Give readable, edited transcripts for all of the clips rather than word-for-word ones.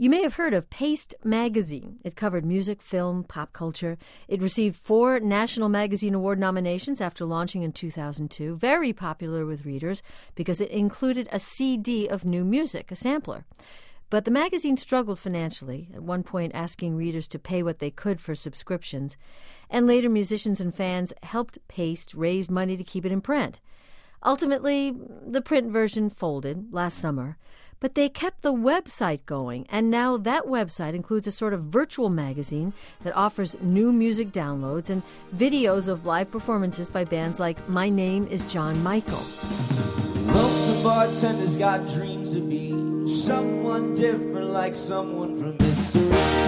You may have heard of Paste Magazine. It covered music, film, pop culture. It received 4 National Magazine Award nominations after launching in 2002. Very popular with readers because it included a CD of new music, a sampler. But the magazine struggled financially, at one point asking readers to pay what they could for subscriptions. And later, musicians and fans helped Paste raise money to keep it in print. Ultimately, the print version folded last summer. But they kept the website going, and now that website includes a sort of virtual magazine that offers new music downloads and videos of live performances by bands like My Name is John Michael. Lonesome bartender's got dreams to be someone different, like someone from Missouri.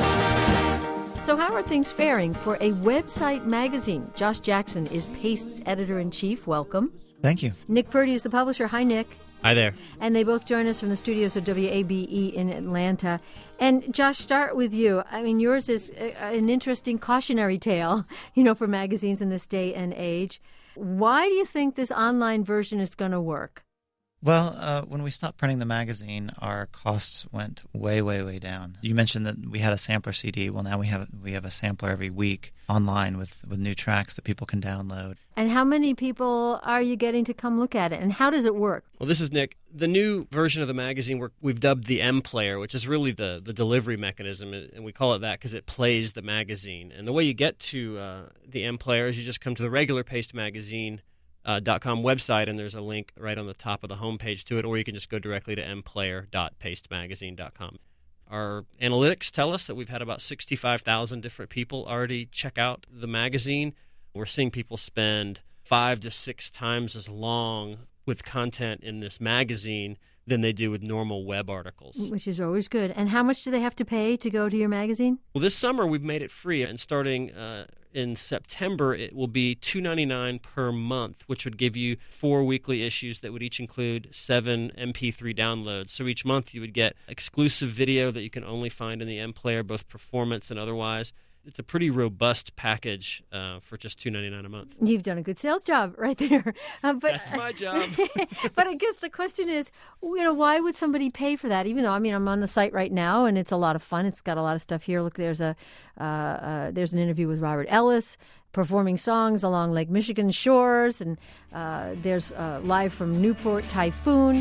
So how are things faring for a website magazine? Josh Jackson is Paste's editor-in-chief. Welcome. Thank you. Nick Purdy is the publisher. Hi, Nick. Hi there. And they both join us from the studios of WABE in Atlanta. And Josh, start with you. I mean, yours is an interesting cautionary tale, for magazines in this day and age. Why do you think this online version is going to work? Well, when we stopped printing the magazine, our costs went way, way, way down. You mentioned that we had a sampler CD. Well, now we have a sampler every week online with new tracks that people can download. And how many people are you getting to come look at it? And how does it work? Well, this is Nick. The new version of the magazine we've dubbed the M Player, which is really the delivery mechanism, and we call it that because it plays the magazine. And the way you get to the M Player is you just come to the regular Paste Magazine .com website, and there's a link right on the top of the homepage to it, or you can just go directly to mplayer.pastemagazine.com. Our analytics tell us that we've had about 65,000 different people already check out the magazine. We're seeing people spend 5 to 6 times as long with content in this magazine than they do with normal web articles. Which is always good. And how much do they have to pay to go to your magazine? Well, this summer we've made it free, and starting in September it will be $2.99 per month, which would give you 4 weekly issues that would each include 7 MP3 downloads. So each month you would get exclusive video that you can only find in the M Player, both performance and otherwise. It's a pretty robust package for just $2.99 a month. You've done a good sales job right there. That's my job. But I guess the question is, why would somebody pay for that? Even though, I'm on the site right now, and it's a lot of fun. It's got a lot of stuff here. Look, there's an interview with Robert Ellis performing songs along Lake Michigan shores, and there's live from Newport Typhoon.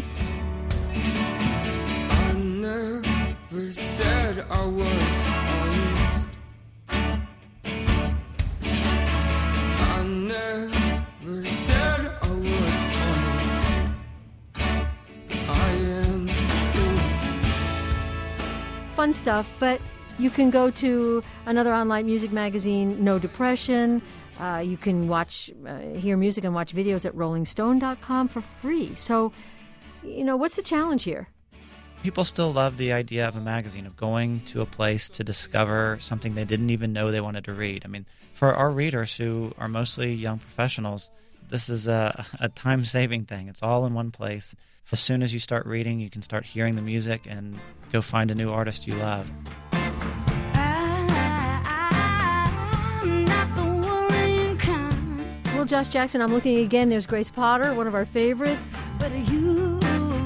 I never said I was honest. Fun stuff, but you can go to another online music magazine, No Depression. You can hear music and watch videos at rollingstone.com for free. So, what's the challenge here? People still love the idea of a magazine, of going to a place to discover something they didn't even know they wanted to read. I mean, for our readers who are mostly young professionals, this is a time-saving thing. It's all in one place. As soon as you start reading, you can start hearing the music and go find a new artist you love. Well, Josh Jackson, I'm looking again. There's Grace Potter, one of our favorites. But you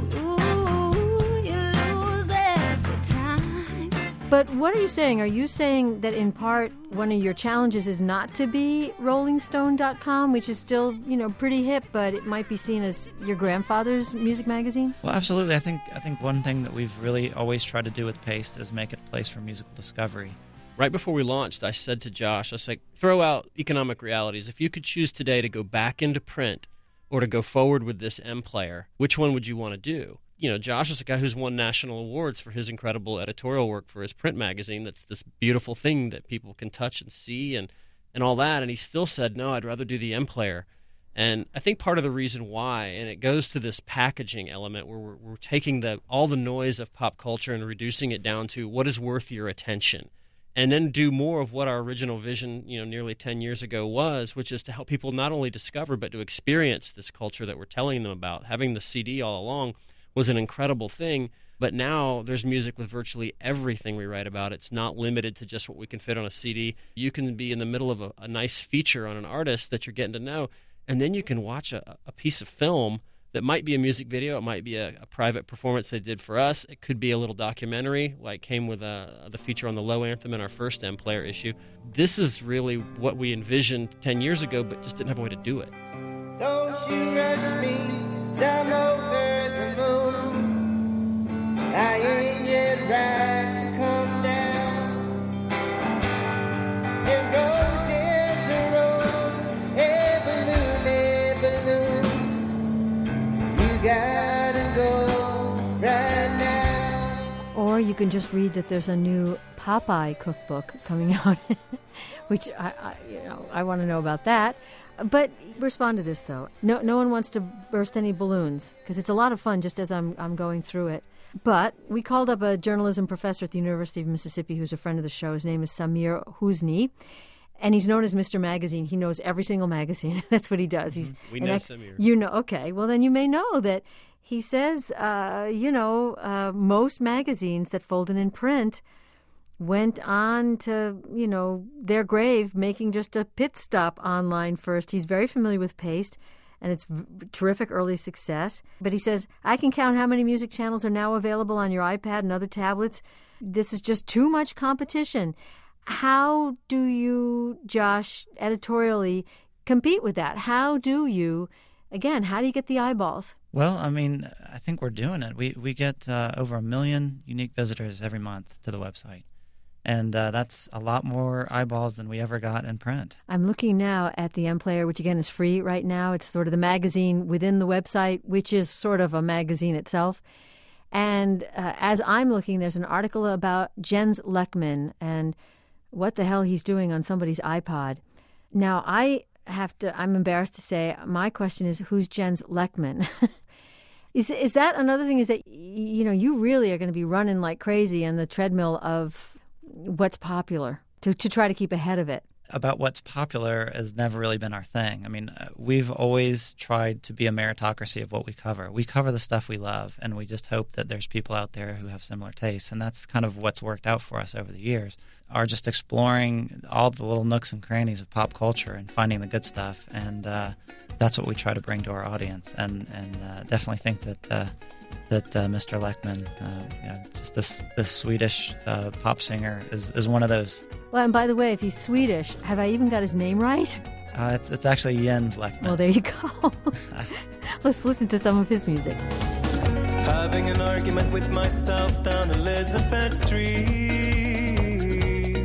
lose every time. But what are you saying? Are you saying that in part one of your challenges is not to be rollingstone.com, which is still, pretty hip, but it might be seen as your grandfather's music magazine? Well, absolutely. I think one thing that we've really always tried to do with Paste is make it a place for musical discovery. Right before we launched, I said to Josh, throw out economic realities. If you could choose today to go back into print or to go forward with this M Player, which one would you want to do? Josh is a guy who's won national awards for his incredible editorial work for his print magazine. That's this beautiful thing that people can touch and see and all that. And he still said, no, I'd rather do the M Player. And I think part of the reason why, and it goes to this packaging element where we're taking all the noise of pop culture and reducing it down to what is worth your attention. And then do more of what our original vision, nearly 10 years ago was, which is to help people not only discover but to experience this culture that we're telling them about. Having the CD all along was an incredible thing, but now there's music with virtually everything we write about. It's not limited to just what we can fit on a CD. You can be in the middle of a nice feature on an artist that you're getting to know, and then you can watch a piece of film that might be a music video. It might be a private performance they did for us. It could be a little documentary, like came with the feature on the Low Anthem in our first M-Player issue. This is really what we envisioned 10 years ago, but just didn't have a way to do it. Don't you rush me, 'cause I'm over the moon. I ain't yet right to come down. A rose is a rose, a balloon, you gotta go right now. Or you can just read that there's a new Popeye cookbook coming out, which I want to know about that. But respond to this, though. No one wants to burst any balloons, because it's a lot of fun just as I'm going through it. But we called up a journalism professor at the University of Mississippi who's a friend of the show. His name is Samir Husni, and he's known as Mr. Magazine. He knows every single magazine. That's what he does. We know Samir. You know, okay. Well, then you may know that he says, most magazines that folded in print went on to, their grave, making just a pit stop online first. He's very familiar with Paste, and it's terrific early success. But he says, I can count how many music channels are now available on your iPad and other tablets. This is just too much competition. How do you, Josh, editorially compete with that? How do you get the eyeballs? Well, I mean, I think we're doing it. We get over 1 million unique visitors every month to the website. And that's a lot more eyeballs than we ever got in print. I'm looking now at the M-Player, which again is free right now. It's sort of the magazine within the website, which is sort of a magazine itself. And as I'm looking, there's an article about Jens Lekman and what the hell he's doing on somebody's iPod. Now, I'm embarrassed to say, my question is, who's Jens Lekman? Is that another thing, is that, you really are going to be running like crazy on the treadmill of what's popular to try to keep ahead of it? About what's popular has never really been our thing. I mean, we've always tried to be a meritocracy of what we cover. We cover the stuff we love, and we just hope that there's people out there who have similar tastes, and that's kind of what's worked out for us over the years, are just exploring all the little nooks and crannies of pop culture and finding the good stuff, and that's what we try to bring to our audience, and definitely think that Mr. Lekman, just this Swedish pop singer, is one of those. Well, and by the way, if he's Swedish, have I even got his name right? It's actually Jens Lekman. Well, there you go. Let's listen to some of his music. Having an argument with myself down Elizabeth Street,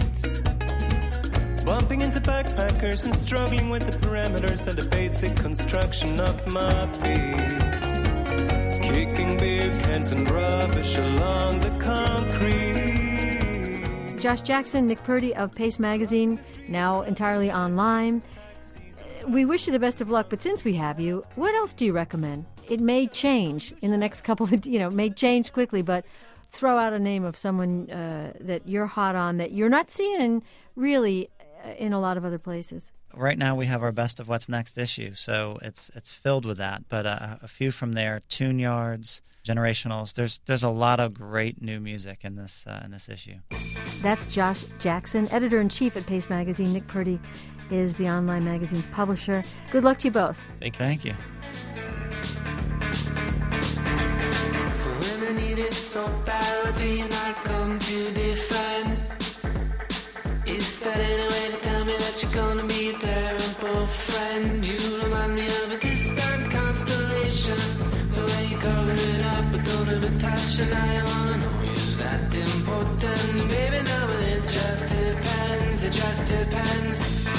bumping into backpackers and struggling with the parameters and the basic construction of my feet. Kicking beer cans and rubbish along the concrete. Josh Jackson, Nick Purdy of Paste Magazine, now entirely online. We wish you the best of luck, but since we have you, what else do you recommend? It may change in the next couple of, may change quickly, but throw out a name of someone that you're hot on that you're not seeing really in a lot of other places. Right now we have our Best of What's Next issue, so it's filled with that. But a few from there, Tune Yards, Generationals. There's a lot of great new music in this issue. That's Josh Jackson, editor-in-chief at Paste Magazine. Nick Purdy is the online magazine's publisher. Good luck to you both. Thank you. When I need it so bad, do you not come to defend? Is that any way to tell me that you're gonna be a terrible friend? You remind me of a distant constellation, the way you cover it up but don't have attention. I wanna know, is that important? Baby, no, it just depends, it just depends.